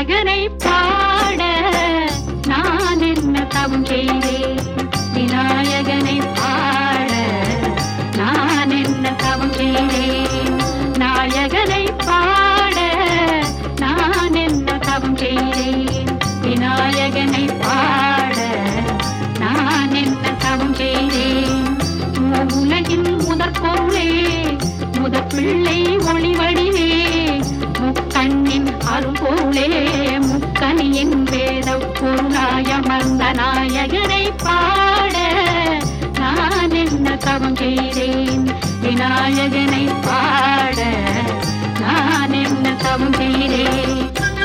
விநாயகனை பாட நான் என்ன தவம் செய்தேன். விநாயகனை பாட நான் என்ன தவம் செய்தேன். நாயகனை பாட நான் என்ன தவம் செய்தேன். விநாயகனை பாட நான் என்ன தவம் செய்தேன். உலகின் முதற் பொருளே முதற் பிள்ளை ஒளிவடிவே முக்கண்ணின் அருள்போலே முக்கனியின் வேத பொருளாயமர்ந்த நாயகனை பாட நான் என்ன தவம் செய்தேன். விநாயகனை பாட நான் என்ன தவம் செய்தேன்.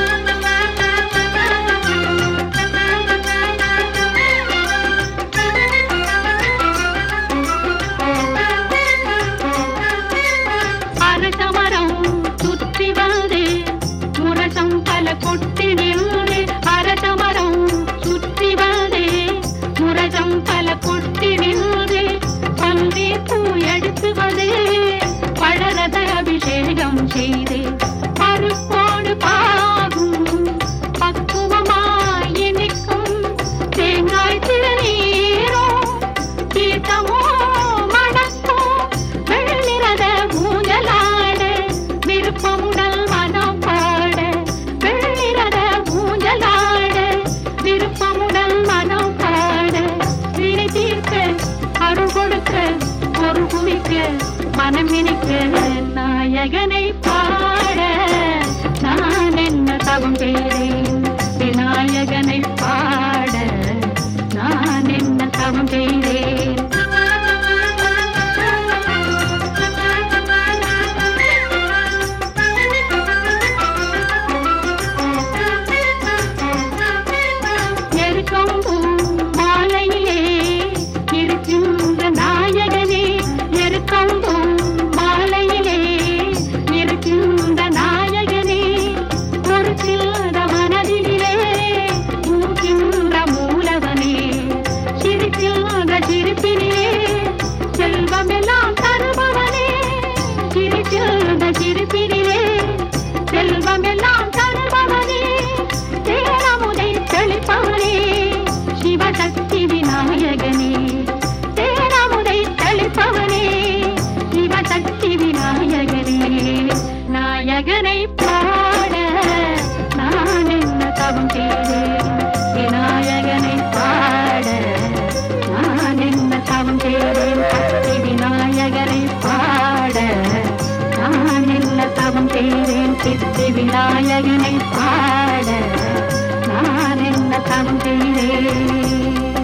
அரசமரம் சுற்றி வந்து முரசம் பல கொட்டி நின்று அரசமரம் சுற்றி வந்து முரசம் பல கொட்டி நின்று பன்றி பூ எடுத்து வந்து பழரத அபிஷேகம் செய்து பருப்போடு பாகும் பக்குவமாய் இனிக்கும் தேங்காய் திருநீரோ தீர்த்தமோ மணக்கும் வெள்ளிரத ஊஞ்சலாட விருப்பமுடல் மனம் பாட வெள்ளிரத ஊஞ்சலாட விருப்பமுடல் மனம் பாட வினை தீர்க்க அருள் கொடுக்க ஒரு குவிக்க மனம் இனிக்க நாயகனை பாட நான் என்ன தவம் செய்தேன். விநாயகனை பாட நான் என்ன தவம் செய்தேன். எருக்கம்பூ மாலையிலே இருக்கின்ற நாயகனே எருக்கம்பூ மாலையிலே இருக்கின்ற நாயகனே ஒரு சில்த மனதிலே ஊகின்ற மூலவனே சிரிக்கின்ற சிரிப்பிலே செல்வமெல்லாம் தருபவனே சிரிக்கின்ற சிரிப்பிலே செல்வமெல்லாம் தருபவனே தேனமுதை தெளிப்பவனே சிவசக்தி விநாயகனே தேனமுதை தெளிப்பவனே சிவசக்தி விநாயகனே நாயகனை பாட நான் என்ன தவம் செய்தேன். விநாயகனை பாட நான் என்ன தவம் செய்தேன். சக்தி விநாயகனை பாட நான் என்ன தவம் செய்தேன். சித்தி விநாயகனை பாட நான் என்ன தவம் செய்தேன்.